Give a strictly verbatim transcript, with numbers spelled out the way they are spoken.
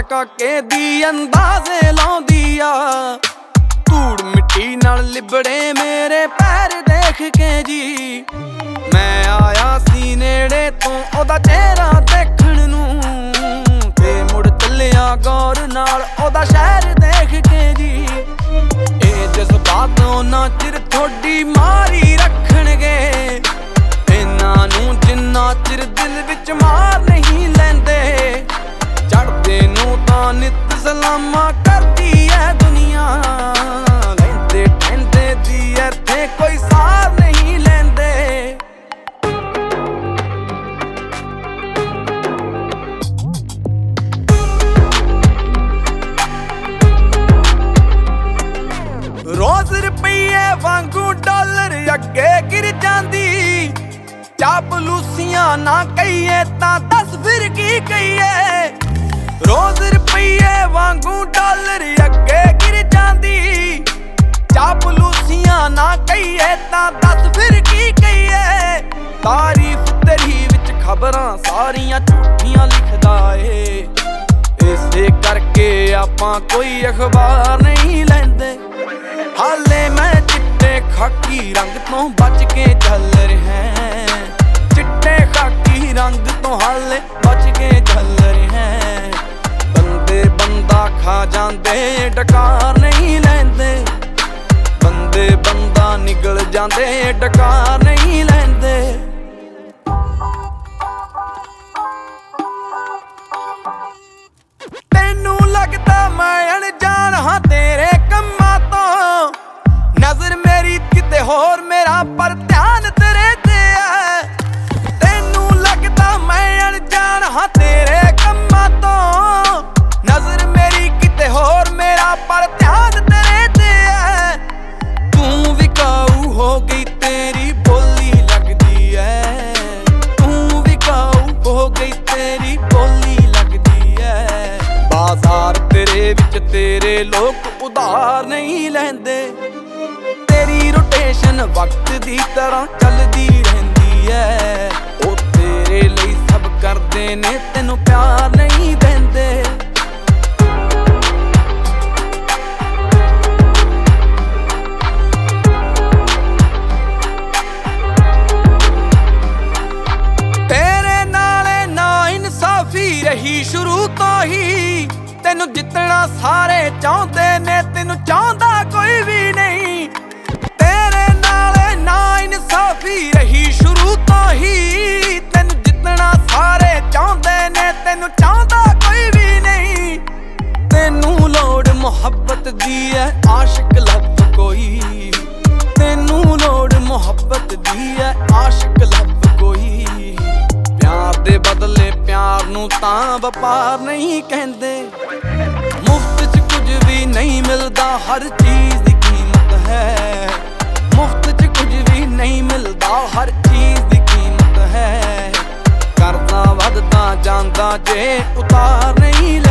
ਕਾਕੇ ਦੀ ਅੰਦਾਜ਼ੇ ਲਾਉਂਦੀ ਆ। ਧੂੜ ਮਿੱਟੀ ਨਾਲ ਲਿਬੜੇ ਮੇਰੇ ਪੈਰ ਦੇਖ ਕੇ ਜੀ। ਮੈਂ ਆਇਆ ਸੀ ਨੇੜੇ ਤੋਂ ਉਹਦਾ ਚਿਹਰਾ ਦੇਖਣ ਨੂੰ, ਤੇ ਮੁੜ ਚੱਲਿਆ ਗੌਰ ਨਾਲ ਉਹਦਾ ਸ਼ਹਿਰ ਦੇਖ ਕੇ ਜੀ। ਇਹ ਜਜ਼ਬਾਤ ਉਹਨਾਂ ਚਿਰ ਥੋਡੀ ਮਾਰੀ ਰੱਖਣਗੇ, ਇਹਨਾਂ ਨੂੰ ਜਿੰਨਾ ਚਿਰ ਦਿਲ ਵਿੱਚ ਮਾਰ ਨਹੀਂ ਲੈਂਦੇ। ਚੜ੍ਹਦੇ ਨੂੰ ਤਾਂ ਨਿੱਤ ਸਲਾਮਾਂ ਕਰਦੀ ਐ ਦੁਨੀਆ, ਲੈਂਦੇ ਕਹਿੰਦੇ ਦੀ ਇੱਥੇ ਕੋਈ ਸਾਰ ਨਹੀਂ ਲੈਂਦੇ। ਰੋਜ਼ ਰੁਪਈਏ ਵਾਂਗੂ ਡਾਲਰ ਅੱਗੇ ਗਿਰ ਜਾਂਦੀ। ਚਾਪਲੂਸੀਆਂ ਨਾ ਕਹੀਏ ਤਾਂ ਦੱਸ ਫਿਰ ਕੀ ਕਹੀਏ। ਰੋਜ਼ ਰੁਪਈਏ ਵਾਂਗੂ ਡਾਲਰ ਅੱਗੇ ਗਿਰ ਜਾਂਦੀ। ਚਾਪਲੂਸੀਆਂ ਨਾ ਕਹੀਏ ਤਾਂ ਦੱਸ ਫਿਰ ਕੀ ਕਹੀਏ। ਤਾਰੀਫ ਤੇਰੀ ਵਿੱਚ ਖਬਰਾਂ ਸਾਰੀਆਂ ਝੂਠੀਆਂ ਲਿਖਦਾ ਏ, ਇਸੇ ਕਰਕੇ ਆਪਾਂ ਕੋਈ ਅਖਬਾਰ ਨਹੀਂ ਲੈਂਦੇ। ਹਾਲੇ ਮੈਂ ਚਿੱਟੇ ਖਾਕੀ ਰੰਗ ਤੋਂ ਬਚ ਕੇ ਚੱਲ ਰਿਹਾ, ਚਿੱਟੇ ਖਾਕੀ ਰੰਗ ਤੋਂ ਹਾਲੇ ਬਚ ਕੇ ਚੱਲ ਰਿਹਾ। ਬੰਦੇ ਬੰਦਾ ਖਾ ਜਾਂਦੇ ਡਕਾਰ ਨਹੀਂ ਲੈਂਦੇ, ਬੰਦੇ ਬੰਦਾ ਨਿਗਲ ਜਾਂਦੇ ਡਕਾਰ ਨਹੀਂ ਲੈਂਦੇ। ਤੈਨੂੰ ਲੱਗਦਾ ਮੈਂ ਅਣਜਾਣ ਹਾਂ ਤੇਰੇ ਕੰਮਾਂ ਤੋਂ, ਨਜ਼ਰ ਮੇਰੀ ਕਿਤੇ ਹੋਰ ਮੇਰਾ ਪਰ ਧਿਆਨ ਤੇਰੇ ਤੇ ਹੈ। ਤੈਨੂੰ ਲੱਗਦਾ ਮੈਂ ਅਣਜਾਣ ਹਾਂ ਤੇਰੇ ਕੰਮਾਂ ਤੋਂ, ਨਜ਼ਰ ਮੇਰੀ ਕਿਤੇ ਹੋਰ ਮੇਰਾ ਪਰ ਧਿਆਨ ਤੇਰੇ ਤੇ ਹੈ। ਤੂੰ ਵਿਕਾਊ ਹੋ ਗਈ ਤੇਰੀ ਬੋਲੀ ਲੱਗਦੀ ਐ, ਤੂੰ ਵਿਕਾਊ ਹੋ ਗਈ ਤੇਰੀ ਬੋਲੀ ਲੱਗਦੀ ਐ। ਬਾਜ਼ਾਰ ਤੇਰੇ ਵਿੱਚ ਤੇਰੇ ਲੋਕ ਉਧਾਰ ਨਹੀਂ ਲੈਂਦੇ। ਤੇਰੀ ਰੋਟੇਸ਼ਨ ਵਕਤ ਦੀ ਤਰ੍ਹਾਂ ਚੱਲਦੀ ਰਹਿੰਦੀ ਐ। ਉਹ ਤੇਰੇ ਲਈ ਸਭ ਕਰਦੇ ਨੇ ਤੈਨੂੰ ਪਿਆਰ ਨਹੀਂ ਦਿੰਦੇ। ਤੇਰੇ ਨਾਲੇ ਨਾ ਇਨਸਾਫੀ ਰਹੀ ਸ਼ੁਰੂ ਤੋਂ ਹੀ। ਤੈਨੂੰ ਜਿੱਤਣਾ ਸਾਰੇ ਚਾਹੁੰਦੇ ਨੇ, ਤੈਨੂੰ ਚਾਹੁੰਦਾ ਕੋਈ ਵੀ ਨਹੀਂ। ਤੇਰੇ ਨਾਲੇ ਨਾ ਇਨਸਾਫੀ ਰਹੀ ਸ਼ੁਰੂ ਤੋਂ ਹੀ। ਤੈਨੂੰ ਜਿੱਤਣਾ ਸਾਰੇ ਚਾਹੁੰਦੇ ਨੇ, ਤੈਨੂੰ ਚਾਹੁੰਦਾ ਕੋਈ ਵੀ ਨਹੀਂ। ਤੈਨੂੰ ਲੋੜ ਮੁਹੱਬਤ ਦੀ ਐ ਆਸ਼ਿਕ ਲੱਭ ਕੋਈ, ਤੈਨੂੰ ਲੋੜ ਮੁਹੱਬਤ ਦੀ ਐ ਆਸ਼ਿਕ ਲੱਭ ਕੋਈ। ਪਿਆਰ ਦੇ ਬਦਲੇ ਪਿਆਰ ਨੂੰ ਤਾਂ ਵਪਾਰ ਨਹੀਂ ਕਹਿੰਦੇ। ਮੁਫਤ 'ਚ ਕੁਝ ਵੀ ਨਹੀਂ ਮਿਲਦਾ, ਹਰ ਚੀਜ਼ ਦੀ ਕੀਮਤ ਹੈ। ਮੁਫਤ 'ਚ ਕੁਝ ਵੀ ਨਹੀਂ ਮਿਲਦਾ, ਹਰ ਚੀਜ਼ ਦੀ ਕੀਮਤ ਹੈ। ਕਰਦਾ ਵੱਧਦਾ ਜਾਂਦਾ ਜੇ ਉਤਾਰ ਨਹੀਂ